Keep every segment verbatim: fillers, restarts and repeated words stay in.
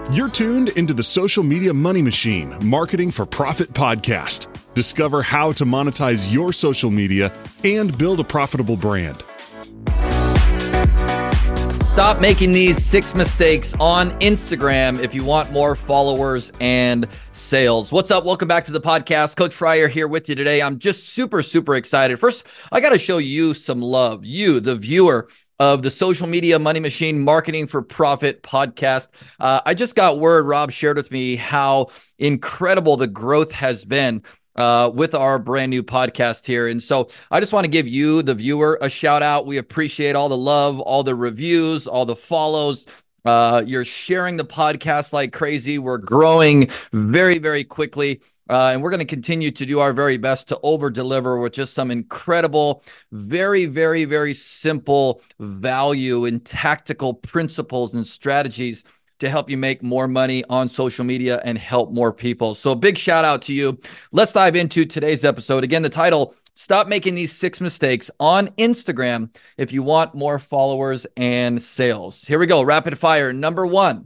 You're tuned into the Social Media Money Machine Marketing for Profit podcast. Discover how to monetize your social media and build a profitable brand. Stop making these six mistakes on Instagram if you want more followers and sales. What's up? Welcome back to the podcast. Coach Fryer here with you today. I'm just super, super excited. First, I got to show you some love. You, the viewer of the Social Media Money Machine Marketing for Profit podcast. Uh, I just got word, Rob shared with me how incredible the growth has been uh, with our brand new podcast here. And so I just want to give you, the viewer, a shout out. We appreciate all the love, all the reviews, all the follows. Uh, you're sharing the podcast like crazy. We're growing very, very quickly. Uh, and we're going to continue to do our very best to over deliver with just some incredible, very, very, very simple value and tactical principles and strategies to help you make more money on social media and help more people. So a big shout out to you. Let's dive into today's episode. Again, the title, Stop Making These Six Mistakes on Instagram if you want more followers and sales. Here we go. Rapid fire. Number one,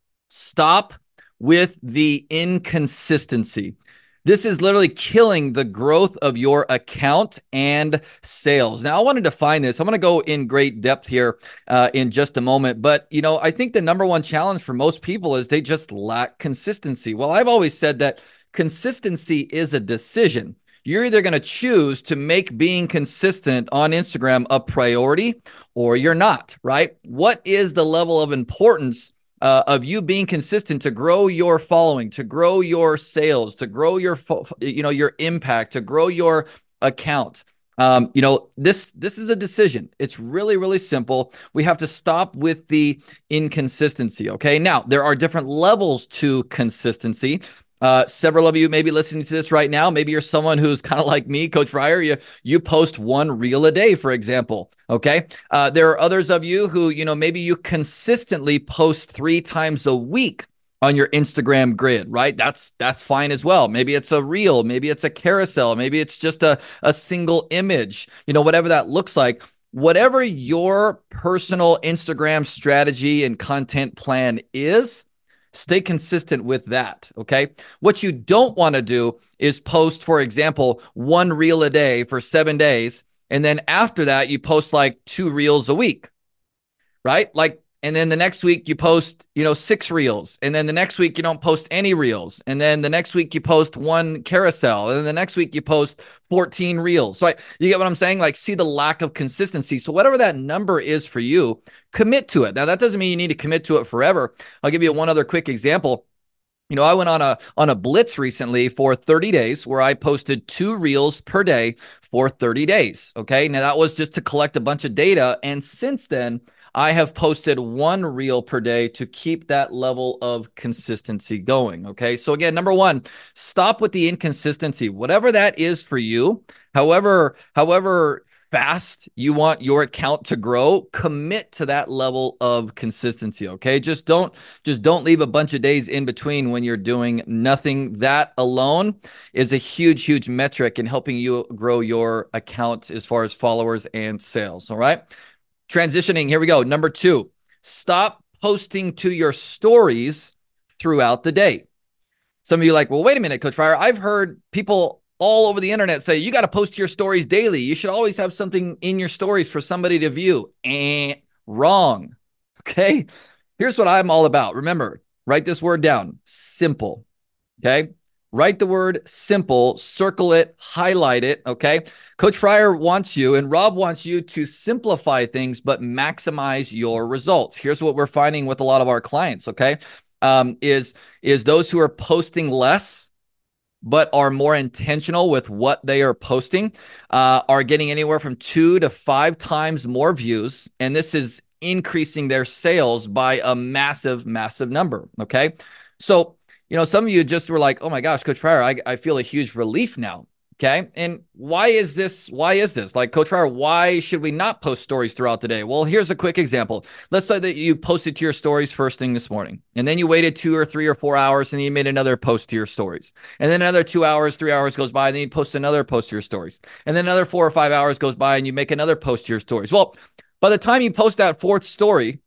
stop with the inconsistency. This is literally killing the growth of your account and sales. Now, I want to define this. I'm going to go in great depth here uh, in just a moment. But, you know, I think the number one challenge for most people is they just lack consistency. Well, I've always said that consistency is a decision. You're either going to choose to make being consistent on Instagram a priority or you're not, right? What is the level of importance Uh, of you being consistent to grow your following, to grow your sales, to grow your, you know, your impact, to grow your account? Um, you know, this this is a decision. It's really, really simple. We have to stop with the inconsistency. Okay. Now, there are different levels to consistency. Uh, several of you may be listening to this right now. Maybe you're someone who's kind of like me, Coach Fryer. You you post one reel a day, for example. Okay. Uh, there are others of you who, you know, maybe you consistently post three times a week on your Instagram grid, right? That's that's fine as well. Maybe it's a reel, maybe it's a carousel, maybe it's just a, a single image, you know, whatever that looks like. Whatever your personal Instagram strategy and content plan is, stay consistent with that, okay? What you don't want to do is post, for example, one reel a day for seven days, and then after that, you post like two reels a week, right? Like, and then the next week you post, you know, six reels, and then the next week you don't post any reels, and then the next week you post one carousel, and then the next week you post fourteen reels. So I, you get what I'm saying? Like, see the lack of consistency. So whatever that number is for you, commit to it. Now, that doesn't mean you need to commit to it forever. I'll give you one other quick example. You know, I went on a on a blitz recently for thirty days where I posted two reels per day for thirty days. Okay. Now, that was just to collect a bunch of data. And since then, I have posted one reel per day to keep that level of consistency going. Okay. So again, number one, stop with the inconsistency, whatever that is for you. However, however fast you want your account to grow, commit to that level of consistency. Okay. Just don't, just don't leave a bunch of days in between when you're doing nothing. That alone is a huge, huge metric in helping you grow your account as far as followers and sales. All right. Transitioning, here we go. Number two, stop posting to your stories throughout the day. Some of you are like, well, wait a minute, Coach Fryer. I've heard people all over the internet say, you got to post to your stories daily. You should always have something in your stories for somebody to view. And wrong. Okay. Here's what I'm all about. Remember, write this word down. Simple. Okay. Write the word simple, circle it, highlight it, okay? Coach Fryer wants you and Rob wants you to simplify things, but maximize your results. Here's what we're finding with a lot of our clients, okay? Um, is, is those who are posting less, but are more intentional with what they are posting, uh, are getting anywhere from two to five times more views. And this is increasing their sales by a massive, massive number, okay? So, you know, some of you just were like, oh my gosh, Coach Fryer, I, I feel a huge relief now. Okay. And why is this? Why is this? Like, Coach Fryer, why should we not post stories throughout the day? Well, here's a quick example. Let's say that you posted to your stories first thing this morning, and then you waited two or three or four hours, and then you made another post to your stories. And then another two hours, three hours goes by, and then you post another post to your stories. And then another four or five hours goes by, and you make another post to your stories. Well, by the time you post that fourth story,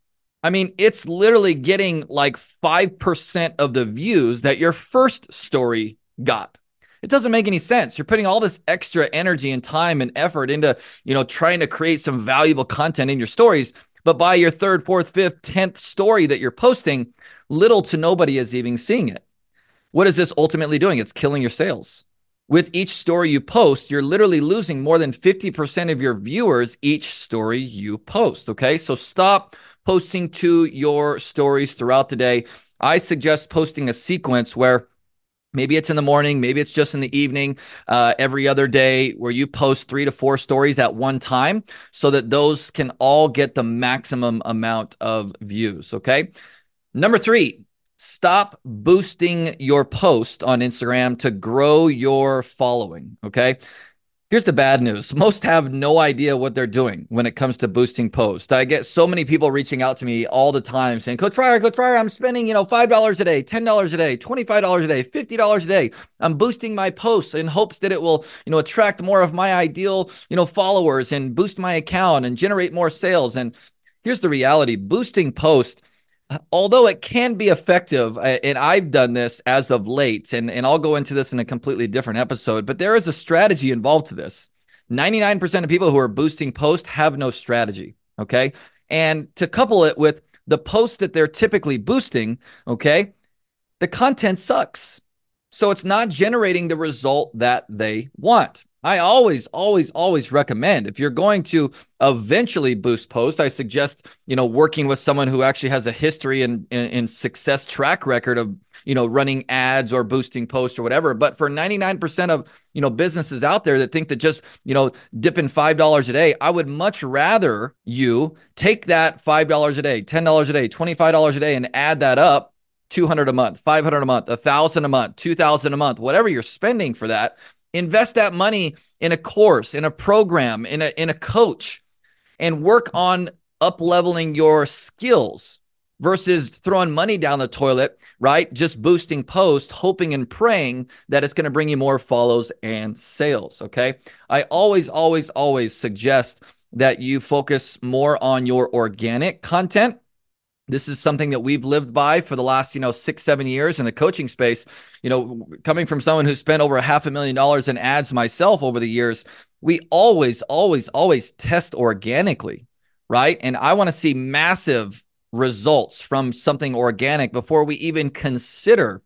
I mean, it's literally getting like five percent of the views that your first story got. It doesn't make any sense. You're putting all this extra energy and time and effort into, you know, trying to create some valuable content in your stories. But by your third, fourth, fifth, tenth story that you're posting, little to nobody is even seeing it. What is this ultimately doing? It's killing your sales. With each story you post, you're literally losing more than fifty percent of your viewers each story you post. Okay, so stop posting to your stories throughout the day. I suggest posting a sequence where maybe it's in the morning, maybe it's just in the evening, uh, every other day, where you post three to four stories at one time so that those can all get the maximum amount of views. Okay. Number three, stop boosting your post on Instagram to grow your following. Okay. Here's the bad news. Most have no idea what they're doing when it comes to boosting posts. I get so many people reaching out to me all the time saying, Coach Fryer, Coach Fryer, I'm spending, you know, five dollars a day, ten dollars a day, twenty-five dollars a day, fifty dollars a day. I'm boosting my posts in hopes that it will, you know, attract more of my ideal, you know, followers and boost my account and generate more sales. And here's the reality. Boosting posts, although it can be effective, and I've done this as of late, and, and I'll go into this in a completely different episode, but there is a strategy involved to this. ninety-nine percent of people who are boosting posts have no strategy, okay? And to couple it with the posts that they're typically boosting, okay, the content sucks. So it's not generating the result that they want. I always, always, always recommend, if you're going to eventually boost posts, I suggest, you know, working with someone who actually has a history and, and success track record of, you know, running ads or boosting posts or whatever. But for ninety-nine percent of, you know, businesses out there that think that just, you know, dipping five dollars a day, I would much rather you take that five dollars a day, ten dollars a day, twenty-five dollars a day and add that up, two hundred a month, five hundred a month, one thousand a month, two thousand a month, whatever you're spending for that. Invest that money in a course, in a program, in a in a coach, and work on up-leveling your skills versus throwing money down the toilet, right? Just boosting posts, hoping and praying that it's going to bring you more follows and sales, okay? I always, always, always suggest that you focus more on your organic content. This is something that we've lived by for the last, you know, six, seven years in the coaching space. You know, coming from someone who spent over a half a million dollars in ads myself over the years, we always, always, always test organically, right? And I want to see massive results from something organic before we even consider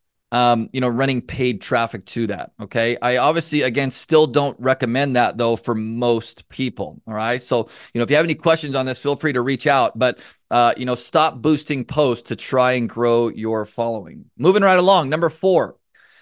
Um, you know, running paid traffic to that. Okay. I obviously, again, still don't recommend that though for most people. All right. So, you know, if you have any questions on this, feel free to reach out, but, uh, you know, stop boosting posts to try and grow your following. Moving right along. Number four,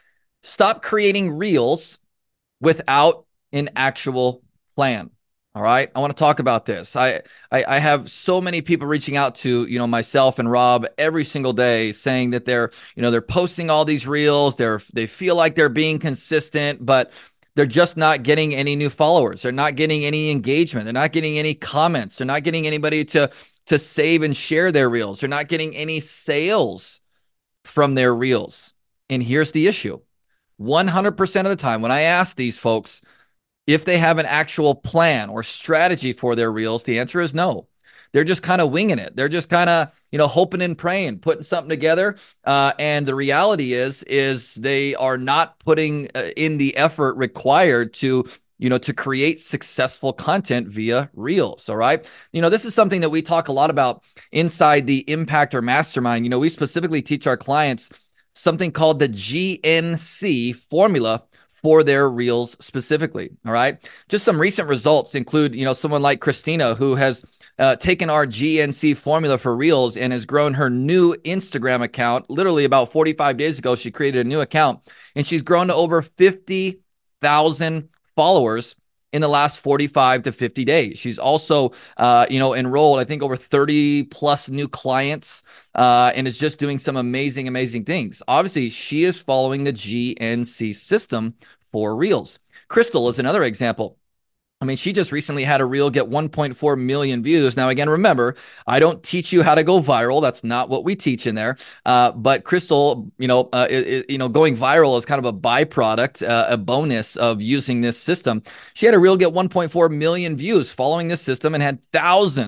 stop creating reels without an actual plan. All right. I want to talk about this. I, I I have so many people reaching out to, you know, myself and Rob every single day saying that they're, you know, they're posting all these reels. They're, they feel like they're being consistent, but they're just not getting any new followers. They're not getting any engagement. They're not getting any comments. They're not getting anybody to, to save and share their reels. They're not getting any sales from their reels. And here's the issue. one hundred percent of the time when I ask these folks if they have an actual plan or strategy for their reels, the answer is no. They're just kind of winging it. They're just kind of, you know, hoping and praying, putting something together. Uh, and the reality is, is they are not putting uh, in the effort required to, you know, to create successful content via reels. All right. You know, this is something that we talk a lot about inside the Impactor Mastermind. You know, we specifically teach our clients something called the G N C formula for their reels specifically. All right. Just some recent results include, you know, someone like Christina, who has uh, taken our G N C formula for reels and has grown her new Instagram account. Literally about forty-five days ago, she created a new account and she's grown to over fifty thousand followers in the last forty-five to fifty days. She's also, uh, you know, enrolled, I think, over thirty plus new clients, uh, and is just doing some amazing, amazing things. Obviously, she is following the G N C system for reels. Crystal is another example. I mean, she just recently had a reel get one point four million views. Now, again, remember, I don't teach you how to go viral. That's not what we teach in there. Uh, but Crystal, you know, uh, it, it, you know, going viral is kind of a byproduct, uh, a bonus of using this system. She had a reel get one point four million views following this system and had thousands,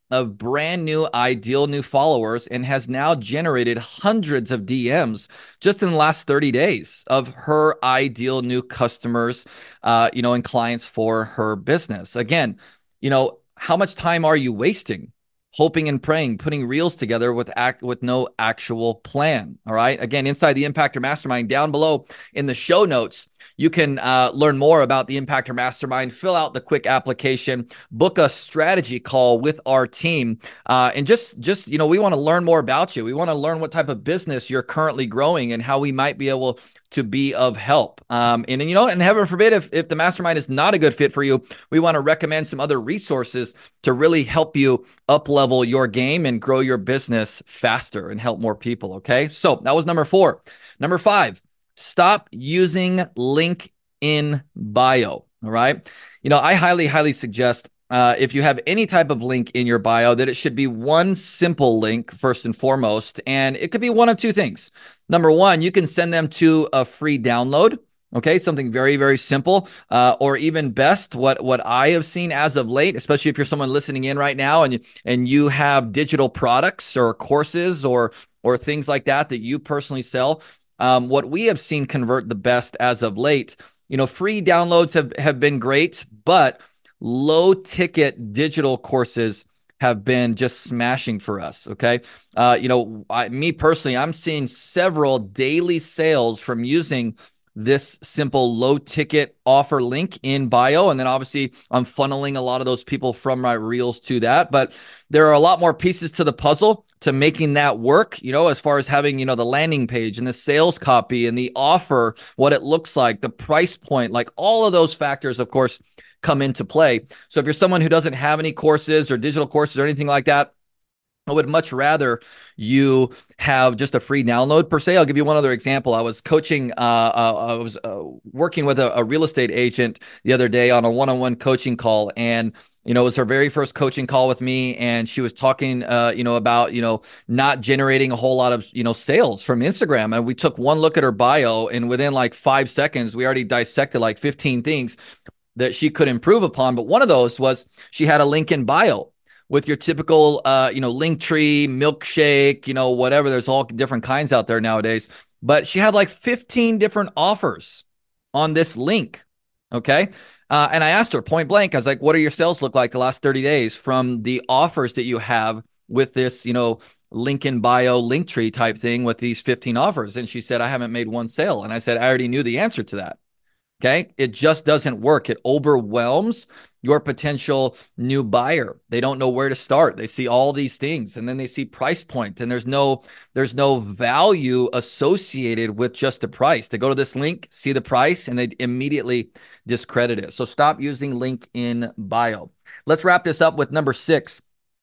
of brand new ideal new followers and has now generated hundreds of D Ms just in the last thirty days of her ideal new customers, uh, you know, and clients for her business. Again, you know, how much time are you wasting hoping and praying, putting reels together with act with no actual plan? All right. Again, inside the Impactor Mastermind, down below in the show notes, you can uh, learn more about the Impactor Mastermind, fill out the quick application, book a strategy call with our team. Uh, and just, just, you know, we want to learn more about you. We want to learn what type of business you're currently growing and how we might be able to be of help. Um, and, and, you know, and heaven forbid, if, if the mastermind is not a good fit for you, we want to recommend some other resources to really help you up level your game and grow your business faster and help more people. Okay. So that was number four. Number five, stop using link in bio. All right. You know, I highly, highly suggest Uh, if you have any type of link in your bio, that it should be one simple link first and foremost. And it could be one of two things. Number one, you can send them to a free download. Okay, something very, very simple, uh, or even best, what what I have seen as of late, especially if you're someone listening in right now and and you have digital products or courses or or things like that that you personally sell. Um, what we have seen convert the best as of late, you know, free downloads have have been great, but low ticket digital courses have been just smashing for us. Okay. Uh, you know, I, me personally, I'm seeing several daily sales from using this simple low ticket offer link in bio. And then obviously I'm funneling a lot of those people from my reels to that, but there are a lot more pieces to the puzzle to making that work, you know, as far as having, you know, the landing page and the sales copy and the offer, what it looks like, the price point, like all of those factors, of course, come into play. So if you're someone who doesn't have any courses or digital courses or anything like that, I would much rather you have just a free download per se. I'll give you one other example. I was coaching, uh, uh, I was uh, working with a, a real estate agent the other day on a one-on-one coaching call. And, you know, it was her very first coaching call with me. And she was talking, uh, you know, about, you know, not generating a whole lot of, you know, sales from Instagram. And we took one look at her bio, and within like five seconds, we already dissected like fifteen things that she could improve upon. But one of those was she had a link in bio with your typical, uh, you know, Linktree, milkshake, you know, whatever. There's all different kinds out there nowadays. But she had like fifteen different offers on this link. Okay. Uh, and I asked her point blank, I was like, what do your sales look like the last thirty days from the offers that you have with this, you know, link in bio, Linktree type thing with these fifteen offers? And she said, I haven't made one sale. And I said, I already knew the answer to that. Okay. It just doesn't work. It overwhelms your potential new buyer. They don't know where to start. They see all these things and then they see price point, and there's no, there's no value associated with just the price. They go to this link, see the price, and they immediately discredit it. So stop using link in bio. Let's wrap this up with number six.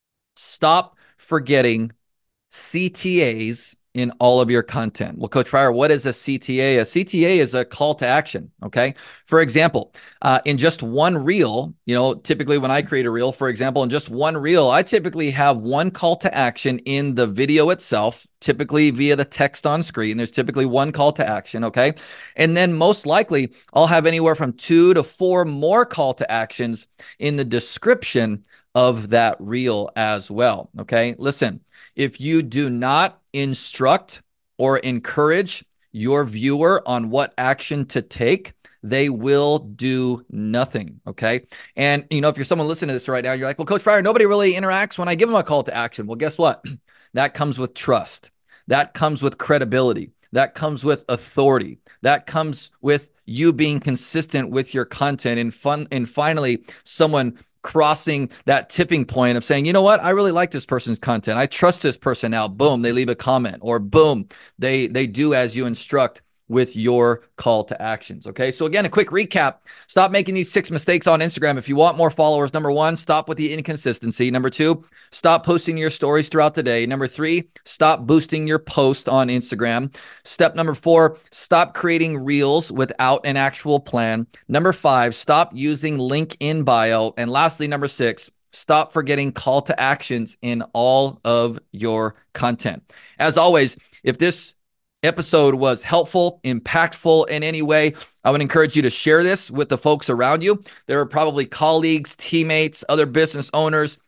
Stop forgetting C T As in all of your content. Well, Coach Fryer, what is a C T A? A C T A is a call to action. Okay. For example, uh, in just one reel, you know, typically when I create a reel, for example, in just one reel, I typically have one call to action in the video itself, typically via the text on screen. There's typically one call to action. Okay. And then most likely I'll have anywhere from two to four more call to actions in the description of that reel as well. Okay. Listen, if you do not instruct or encourage your viewer on what action to take, they will do nothing. Okay. And, you know, if you're someone listening to this right now, you're like, well, Coach Fryer, nobody really interacts when I give them a call to action. Well, guess what? That comes with trust. That comes with credibility. That comes with authority. That comes with you being consistent with your content, and fun. And finally, someone crossing that tipping point of saying, you know what, I really like this person's content. I trust this person now. Boom, they leave a comment, or boom, they they do as you instruct with your call to actions. Okay. So again, a quick recap. Stop making these six mistakes on Instagram. If you want more followers, number one, stop with the inconsistency. Number two, stop posting your stories throughout the day. Number three, stop boosting your post on Instagram. Step number four, stop creating reels without an actual plan. Number five, stop using link in bio. And lastly, number six, stop forgetting call to actions in all of your content. As always, if this episode was helpful, impactful in any way, I would encourage you to share this with the folks around you. There are probably colleagues, teammates, other business owners,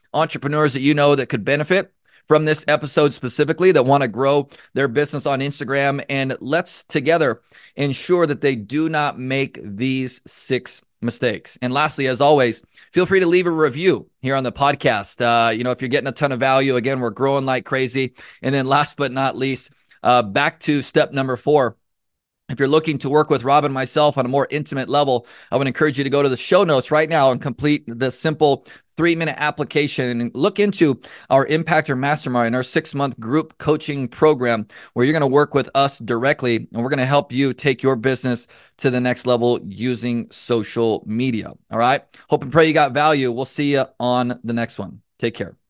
entrepreneurs that you know that could benefit from this episode specifically, that want to grow their business on Instagram. And let's together ensure that they do not make these six mistakes. And lastly, as always, feel free to leave a review here on the podcast. Uh, you know, if you're getting a ton of value, again, we're growing like crazy. And then last but not least, uh, back to step number four. If you're looking to work with Rob and myself on a more intimate level, I would encourage you to go to the show notes right now and complete the simple three-minute application and look into our Impactor Mastermind, our six-month group coaching program, where you're going to work with us directly, and we're going to help you take your business to the next level using social media. All right? Hope and pray you got value. We'll see you on the next one. Take care.